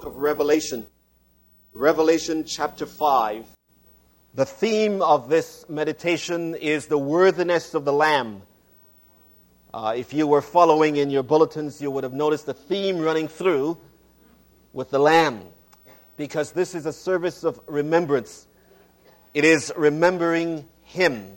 of Revelation. Revelation chapter 5. The theme of this meditation is the worthiness of the Lamb. If you were following in your bulletins, you would have noticed the theme running through with the Lamb, because this is a service of remembrance. It is remembering Him.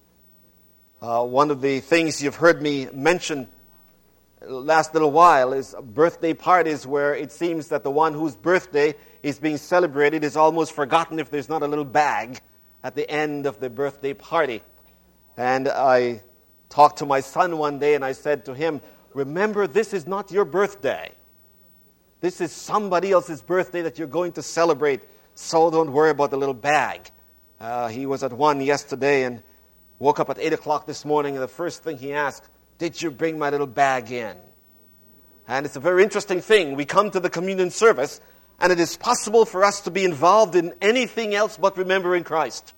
One of the things you've heard me mention last little while is birthday parties, where it seems that the one whose birthday is being celebrated is almost forgotten if there's not a little bag at the end of the birthday party. And I talked to my son one day and I said to him, remember, this is not your birthday. This is somebody else's birthday that you're going to celebrate, so don't worry about the little bag. He was at one yesterday and woke up at 8 o'clock this morning, and the first thing he asked, did you bring my little bag in? And it's a very interesting thing. We come to the communion service, and it is possible for us to be involved in anything else but remembering Christ.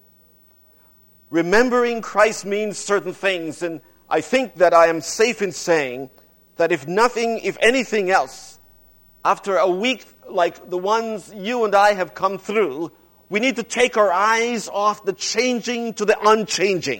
Remembering Christ means certain things, and I think that I am safe in saying that if anything else, after a week like the ones you and I have come through, we need to take our eyes off the changing to the unchanging.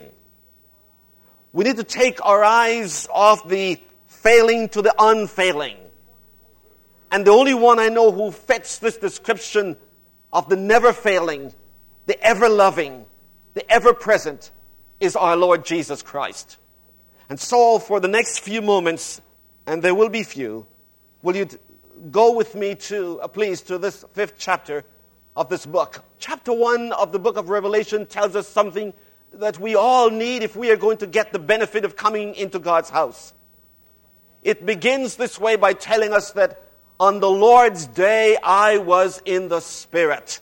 We need to take our eyes off the failing to the unfailing. And the only one I know who fits this description of the never failing, the ever loving, the ever present is our Lord Jesus Christ. And so for the next few moments, and there will be few, will you go with me please, to this 5th chapter of this book. Chapter 1 of the book of Revelation tells us something that we all need if we are going to get the benefit of coming into God's house. It begins this way by telling us that on the Lord's day I was in the Spirit.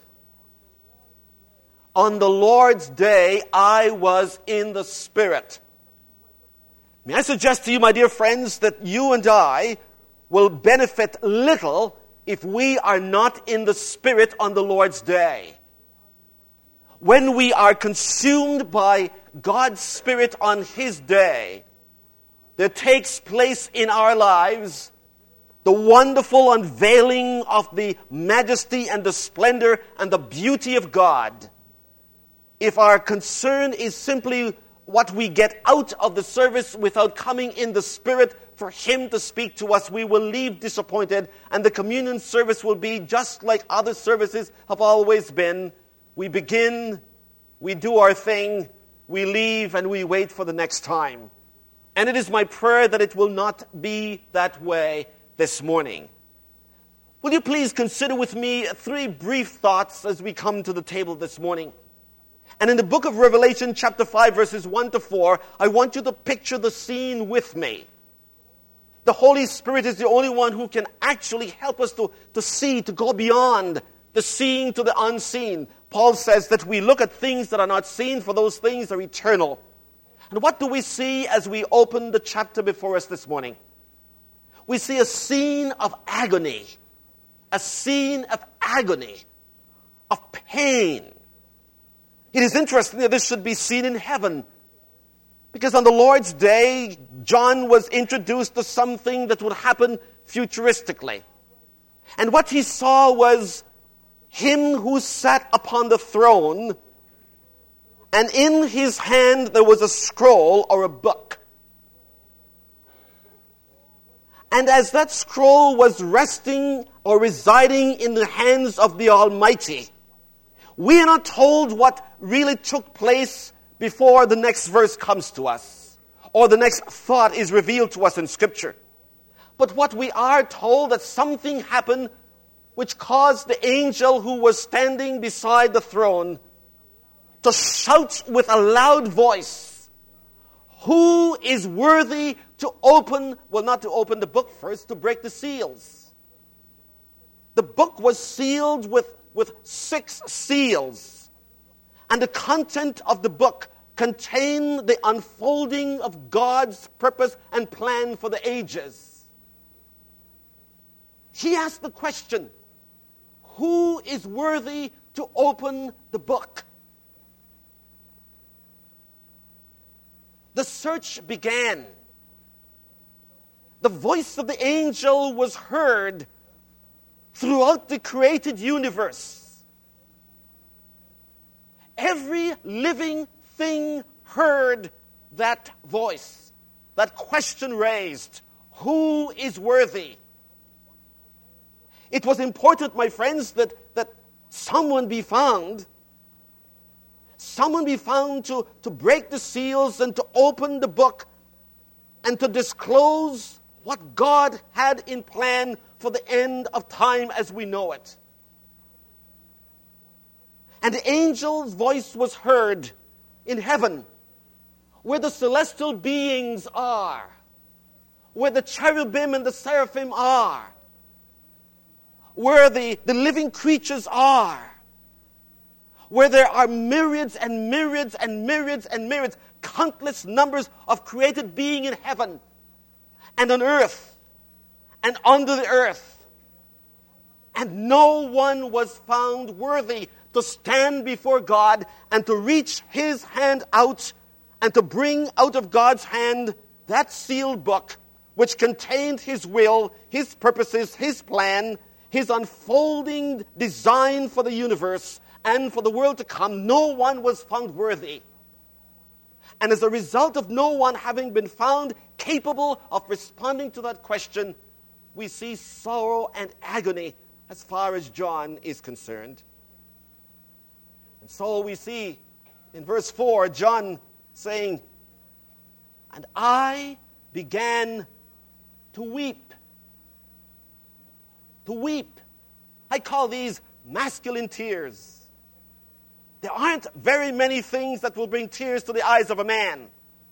On the Lord's day I was in the Spirit. May I suggest to you, my dear friends, that you and I will benefit little if we are not in the Spirit on the Lord's day. When we are consumed by God's Spirit on His day, there takes place in our lives the wonderful unveiling of the majesty and the splendor and the beauty of God. If our concern is simply what we get out of the service without coming in the Spirit for Him to speak to us, we will leave disappointed, and the communion service will be just like other services have always been. We begin, we do our thing, we leave, and we wait for the next time. And it is my prayer that it will not be that way this morning. Will you please consider with me 3 brief thoughts as we come to the table this morning? And in the book of Revelation, chapter 5, verses 1 to 4, I want you to picture the scene with me. The Holy Spirit is the only one who can actually help us to see, to go beyond the seeing to the unseen. Paul says that we look at things that are not seen, for those things are eternal. And what do we see as we open the chapter before us this morning? We see a scene of agony. A scene of agony, of pain. It is interesting that this should be seen in heaven, because on the Lord's day, John was introduced to something that would happen futuristically. And what he saw was Him who sat upon the throne, and in His hand there was a scroll or a book. And as that scroll was resting or residing in the hands of the Almighty, we are not told what really took place before the next verse comes to us, or the next thought is revealed to us in Scripture. But what we are told, that something happened which caused the angel who was standing beside the throne to shout with a loud voice, who is worthy to open, not to open the book first, to break the seals. The book was sealed with 6 seals. And the content of the book contained the unfolding of God's purpose and plan for the ages. He asked the question, who is worthy to open the book? The search began. The voice of the angel was heard throughout the created universe, every living thing heard that voice, that question raised, who is worthy? It was important, my friends, that someone be found to break the seals and to open the book and to disclose what God had in plan for the end of time as we know it. And the angel's voice was heard in heaven, where the celestial beings are, where the cherubim and the seraphim are, where the living creatures are, where there are myriads and myriads and myriads and myriads, countless numbers of created being in heaven and on earth and under the earth. And no one was found worthy to stand before God and to reach his hand out and to bring out of God's hand that sealed book which contained his will, his purposes, his plan, his unfolding design for the universe and for the world to come. No one was found worthy. And as a result of no one having been found capable of responding to that question, we see sorrow and agony as far as John is concerned. And so we see in verse 4, John saying, "And I began to weep." To weep. I call these masculine tears. There aren't very many things that will bring tears to the eyes of a man.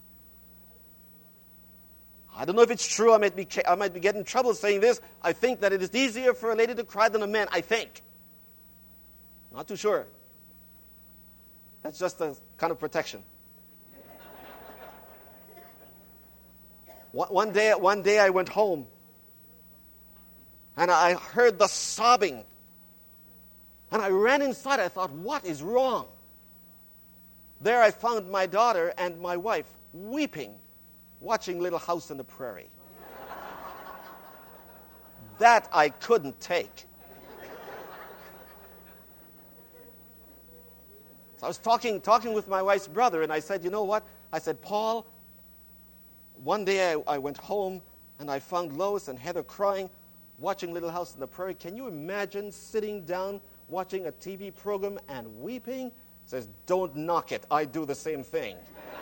I don't know if it's true. I might be getting in trouble saying this. I think that it is easier for a lady to cry than a man. I think. Not too sure. That's just a kind of protection. One day I went home and I heard the sobbing. And I ran inside. I thought, what is wrong? There I found my daughter and my wife weeping, watching Little House on the Prairie. That I couldn't take. So I was talking with my wife's brother, and I said, you know what? I said, Paul, one day I went home and I found Lois and Heather crying, watching Little House on the Prairie. Can you imagine sitting down watching a TV program and weeping? He says, don't knock it. I do the same thing.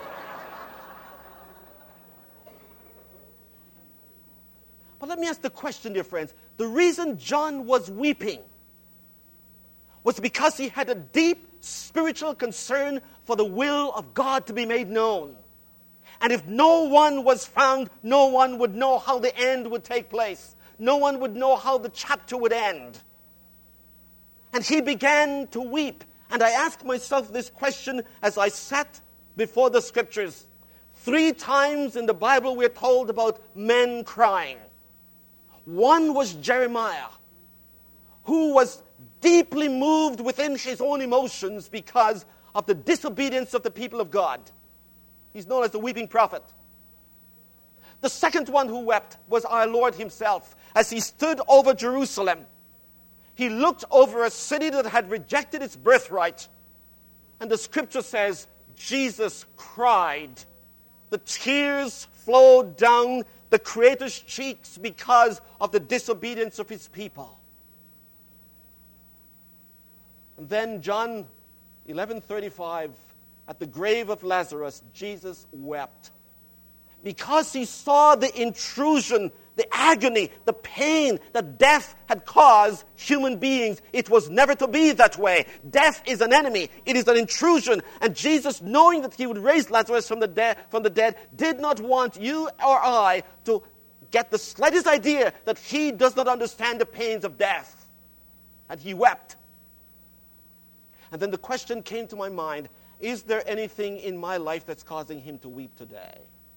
But let me ask the question, dear friends. The reason John was weeping was because he had a deep spiritual concern for the will of God to be made known. And if no one was found, no one would know how the end would take place. No one would know how the chapter would end. And he began to weep. And I asked myself this question as I sat before the Scriptures. 3 times in the Bible we're told about men crying. One was Jeremiah, who was deeply moved within his own emotions because of the disobedience of the people of God. He's known as the weeping prophet. The second one who wept was our Lord himself. As he stood over Jerusalem, he looked over a city that had rejected its birthright. And the Scripture says, Jesus cried. The tears flowed down the Creator's cheeks because of the disobedience of his people. And then John 11:35, at the grave of Lazarus, Jesus wept. Because he saw the intrusion, the agony, the pain that death had caused human beings. It was never to be that way. Death is an enemy. It is an intrusion. And Jesus, knowing that he would raise Lazarus from the dead, did not want you or I to get the slightest idea that he does not understand the pains of death. And he wept. And then the question came to my mind, is there anything in my life that's causing him to weep today?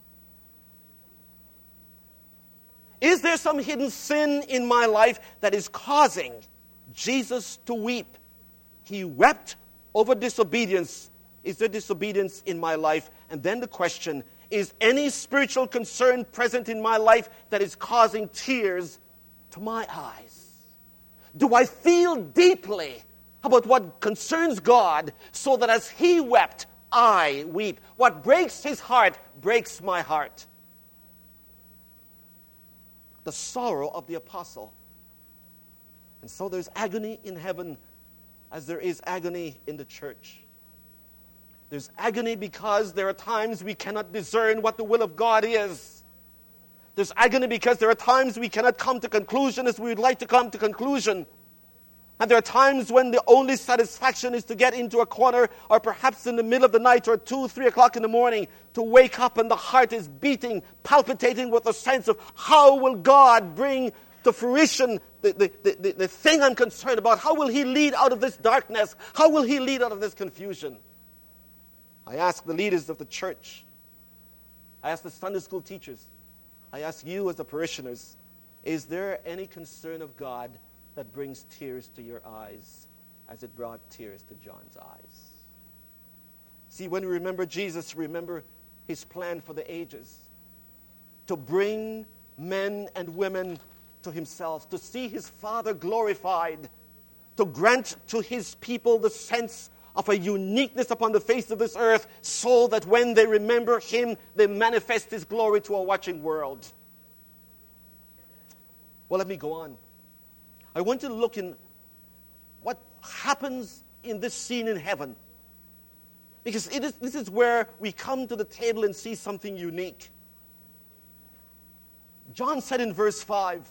Is there some hidden sin in my life that is causing Jesus to weep? He wept over disobedience. Is there disobedience in my life? And then the question, is any spiritual concern present in my life that is causing tears to my eyes? Do I feel deeply about what concerns God so that as he wept, I weep? What breaks his heart breaks my heart. The sorrow of the apostle. And so there's agony in heaven as there is agony in the church. There's agony because there are times we cannot discern what the will of God is. There's agony because there are times we cannot come to conclusion as we would like to come to conclusion. And there are times when the only satisfaction is to get into a corner, or perhaps in the middle of the night, or 2, 3 o'clock in the morning, to wake up and the heart is beating, palpitating with a sense of how will God bring to fruition the thing I'm concerned about. How will he lead out of this darkness? How will he lead out of this confusion? I ask the leaders of the church. I ask the Sunday school teachers. I ask you as the parishioners, is there any concern of God that brings tears to your eyes as it brought tears to John's eyes? See, when we remember Jesus, remember his plan for the ages. To bring men and women to himself, to see his Father glorified, to grant to his people the sense of a uniqueness upon the face of this earth, so that when they remember him, they manifest his glory to a watching world. Well, let me go on. I want to look in what happens in this scene in heaven. Because this is where we come to the table and see something unique. John said in verse 5,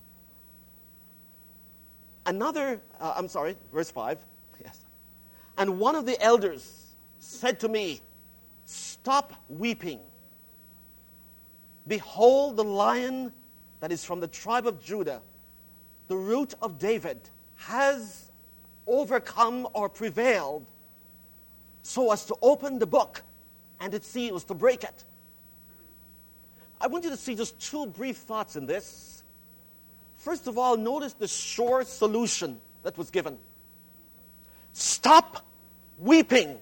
verse 5, yes. And one of the elders said to me, "Stop weeping. Behold, the Lion that is from the tribe of Judah, the root of David, has overcome or prevailed so as to open the book and its seals, to break it." I want you to see just 2 brief thoughts in this. First of all, notice the short solution that was given. Stop weeping.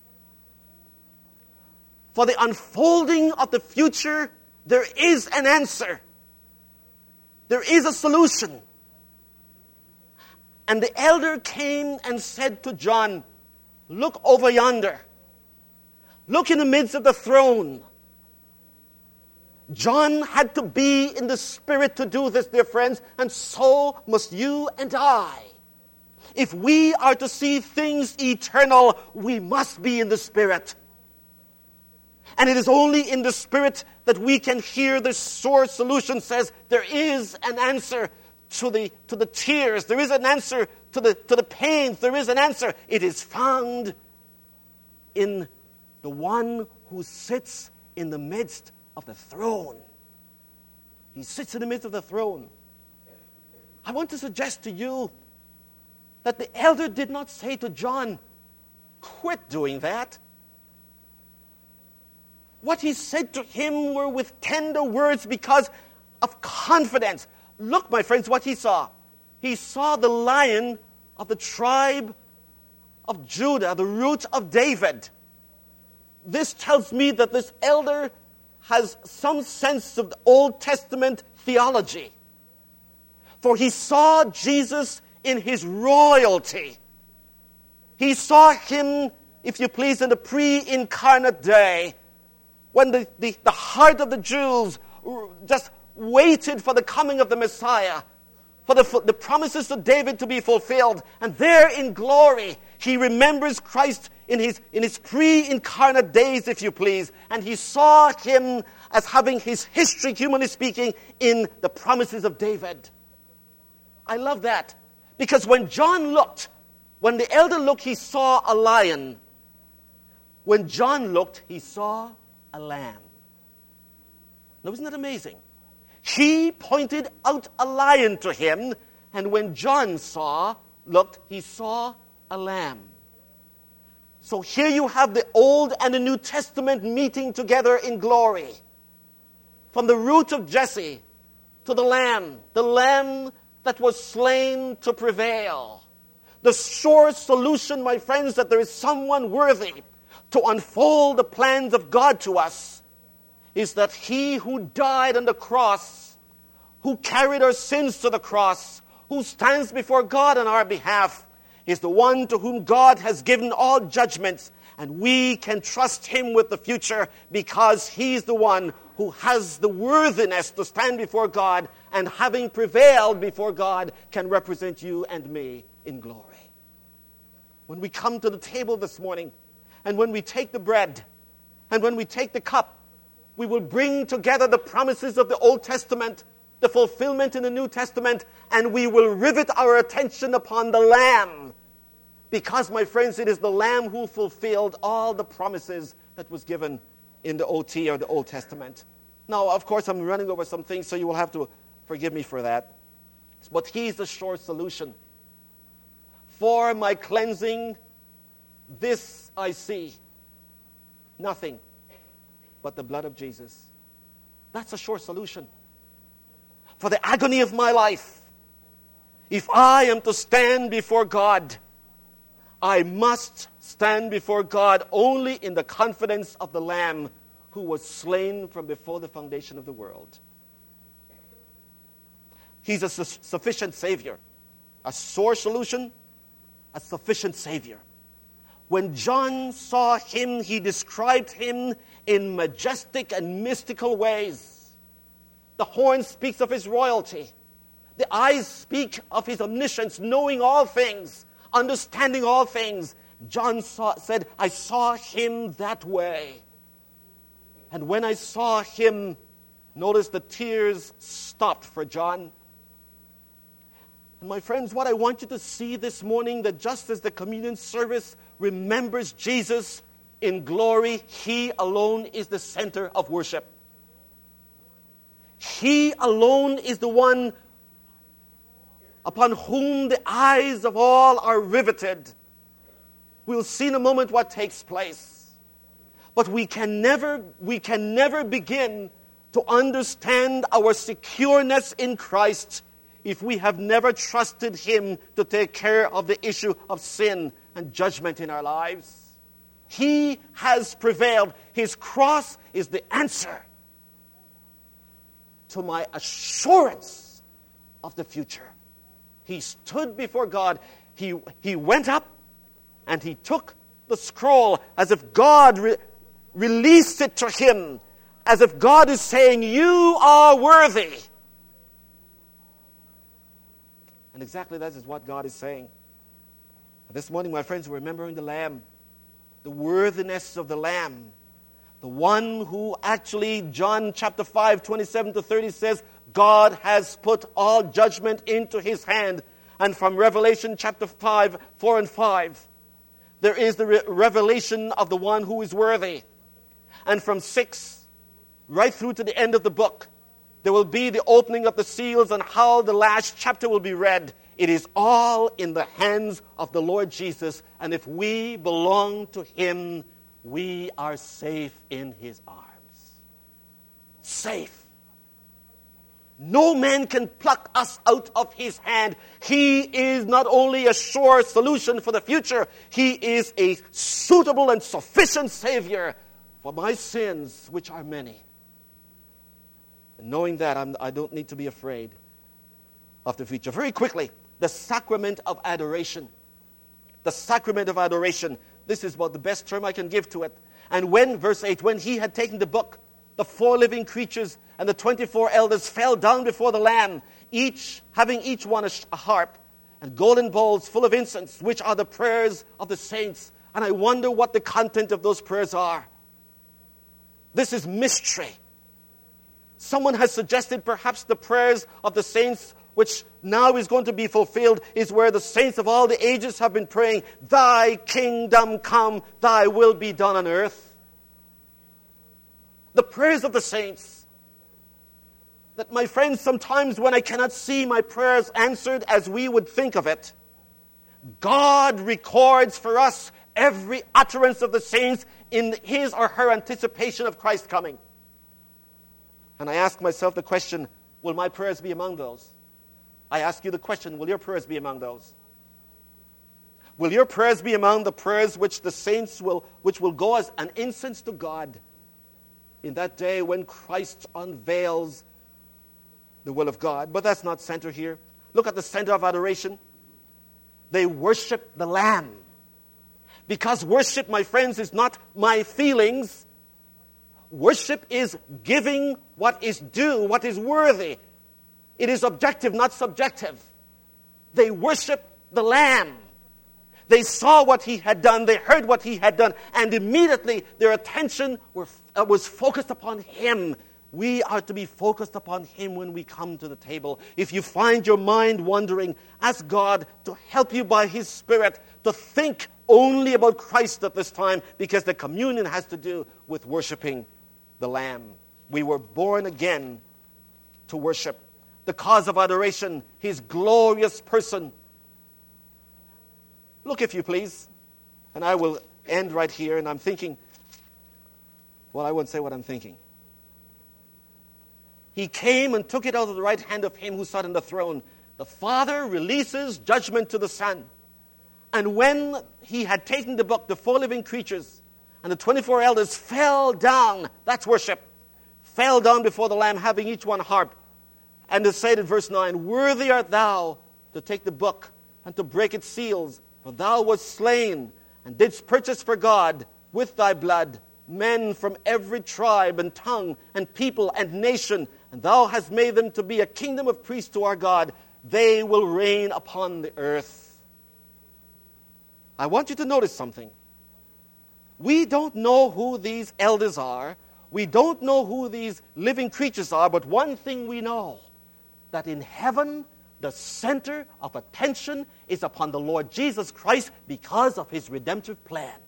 For the unfolding of the future, there is an answer. There is a solution. And the elder came and said to John, "Look over yonder. Look in the midst of the throne." John had to be in the Spirit to do this, dear friends, and so must you and I. If we are to see things eternal, we must be in the Spirit. And it is only in the Spirit that we can hear the sure solution says there is an answer to the tears. There is an answer to the pains. There is an answer. It is found in the one who sits in the midst of the throne. He sits in the midst of the throne. I want to suggest to you that the elder did not say to John, "Quit doing that." What he said to him were with tender words because of confidence. Look, my friends, what he saw. He saw the Lion of the tribe of Judah, the root of David. This tells me that this elder has some sense of the Old Testament theology. For he saw Jesus in his royalty. He saw him, if you please, in the pre-incarnate day, when the heart of the Jews just waited for the coming of the Messiah, for the promises of David to be fulfilled. And there in glory, he remembers Christ in his pre-incarnate days, if you please. And he saw him as having his history, humanly speaking, in the promises of David. I love that. Because when John looked, when the elder looked, he saw a lion. When John looked, he saw a lamb. Now, isn't that amazing? He pointed out a lion to him, and when John looked, he saw a lamb. So here you have the Old and the New Testament meeting together in glory. From the root of Jesse to the lamb that was slain to prevail. The sure solution, my friends, that there is someone worthy to unfold the plans of God to us is that he who died on the cross, who carried our sins to the cross, who stands before God on our behalf, is the one to whom God has given all judgments, and we can trust him with the future because he's the one who has the worthiness to stand before God, and having prevailed before God, can represent you and me in glory. When we come to the table this morning, and when we take the bread, and when we take the cup, we will bring together the promises of the Old Testament, the fulfillment in the New Testament, and we will rivet our attention upon the Lamb. Because, my friends, it is the Lamb who fulfilled all the promises that was given in the OT, or the Old Testament. Now, of course, I'm running over some things, so you will have to forgive me for that. But he's the sure solution. For my cleansing, this I see. Nothing but the blood of Jesus. That's a sure solution. For the agony of my life, if I am to stand before God, I must stand before God only in the confidence of the Lamb who was slain from before the foundation of the world. He's a sufficient Savior. A sure solution, a sufficient Savior. When John saw him, he described him in majestic and mystical ways. The horn speaks of his royalty. The eyes speak of his omniscience, knowing all things, understanding all things. John said, I saw him that way. And when I saw him, notice the tears stopped for John. And my friends, what I want you to see this morning, that just as the communion service remembers Jesus in glory, he alone is the center of worship. He alone is the one upon whom the eyes of all are riveted. We'll see in a moment what takes place. But we can never begin to understand our secureness in Christ if we have never trusted him to take care of the issue of sin and judgment in our lives. He has prevailed. His cross is the answer to my assurance of the future. He stood before God. He went up and he took the scroll as if God released it to him, as if God is saying, you are worthy. And exactly that is what God is saying. This morning, my friends, we're remembering the Lamb, the worthiness of the Lamb, the one who actually, John chapter 5, 27 to 30 says, God has put all judgment into his hand. And from Revelation chapter 5, 4 and 5, there is the revelation of the one who is worthy. And from 6 right through to the end of the book, there will be the opening of the seals and how the last chapter will be read. It is all in the hands of the Lord Jesus. And if we belong to him, we are safe in his arms. Safe. No man can pluck us out of his hand. He is not only a sure solution for the future, he is a suitable and sufficient Savior for my sins, which are many. And knowing that, I don't need to be afraid of the future. Very quickly, the sacrament of adoration. The sacrament of adoration. This is about the best term I can give to it. And when, verse 8, when he had taken the book, the 4 living creatures and the 24 elders fell down before the Lamb, having each one a harp and golden bowls full of incense, which are the prayers of the saints. And I wonder what the content of those prayers are. This is mystery. Someone has suggested perhaps the prayers of the saints, which now is going to be fulfilled, is where the saints of all the ages have been praying, thy kingdom come, thy will be done on earth. The prayers of the saints. That, my friends, sometimes when I cannot see my prayers answered as we would think of it, God records for us every utterance of the saints in his or her anticipation of Christ's coming. And I ask myself the question, will my prayers be among those? I ask you the question, will your prayers be among those? Will your prayers be among the prayers which the saints which will go as an incense to God in that day when Christ unveils the will of God? But that's not center here. Look at the center of adoration. They worship the Lamb. Because worship, my friends, is not my feelings. Worship is giving what is due, what is worthy. It is objective, not subjective. They worship the Lamb. They saw what he had done. They heard what he had done. And immediately their attention was focused upon him. We are to be focused upon him when we come to the table. If you find your mind wandering, ask God to help you by his Spirit to think only about Christ at this time, because the communion has to do with worshiping the Lamb. We were born again to worship. The cause of adoration, his glorious person. Look, if you please, and I will end right here, and I'm thinking, well, I won't say what I'm thinking. He came and took it out of the right hand of him who sat on the throne. The Father releases judgment to the Son. And when he had taken the book, the 4 living creatures and the 24 elders fell down, that's worship, fell down before the Lamb, having each one harp. And they said in verse 9, "Worthy art thou to take the book and to break its seals, for thou wast slain and didst purchase for God with thy blood men from every tribe and tongue and people and nation, and thou hast made them to be a kingdom of priests to our God. They will reign upon the earth." I want you to notice something. We don't know who these elders are. We don't know who these living creatures are, but one thing we know, that in heaven, the center of attention is upon the Lord Jesus Christ because of his redemptive plan.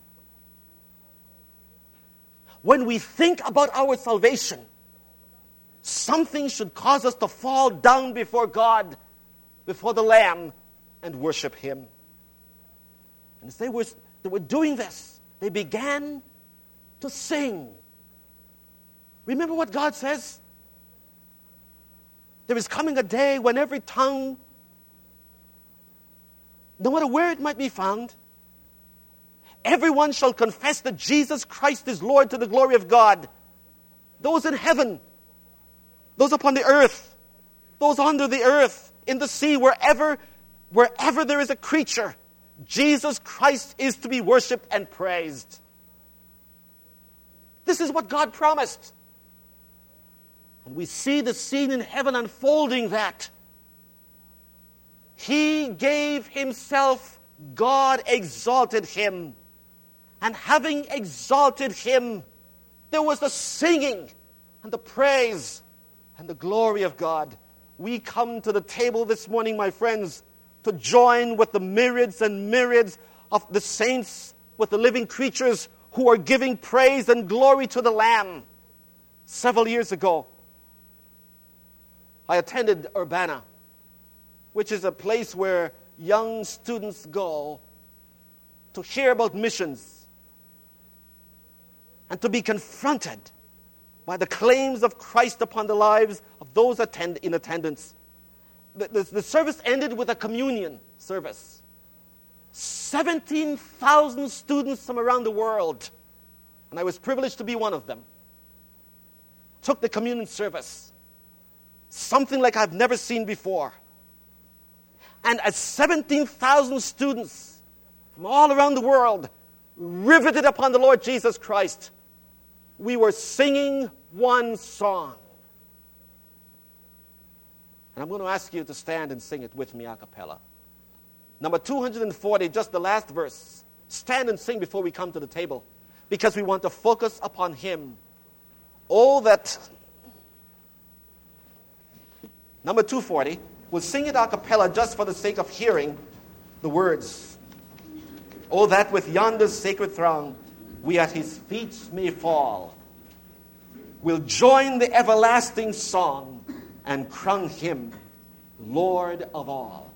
When we think about our salvation, something should cause us to fall down before God, before the Lamb, and worship him. And as they were doing this, they began to sing. Remember what God says? There is coming a day when every tongue, no matter where it might be found, everyone shall confess that Jesus Christ is Lord to the glory of God. Those in heaven, those upon the earth, those under the earth, in the sea, wherever there is a creature, Jesus Christ is to be worshipped and praised. This is what God promised. And we see the scene in heaven unfolding that. He gave himself, God exalted him. And having exalted him, there was the singing and the praise and the glory of God. We come to the table this morning, my friends, to join with the myriads and myriads of the saints, with the living creatures who are giving praise and glory to the Lamb. Several years ago, I attended Urbana, which is a place where young students go to hear about missions and to be confronted by the claims of Christ upon the lives of those in attendance. The service ended with a communion service. 17,000 students from around the world, and I was privileged to be one of them, took the communion service. Something like I've never seen before. And as 17,000 students from all around the world riveted upon the Lord Jesus Christ, we were singing one song. And I'm going to ask you to stand and sing it with me a cappella. Number 240, just the last verse. Stand and sing before we come to the table, because we want to focus upon him. Oh, that... Number 240, we'll sing it a cappella just for the sake of hearing the words. Oh, that with yonder sacred throng we at his feet may fall. We'll join the everlasting song and crown him Lord of all.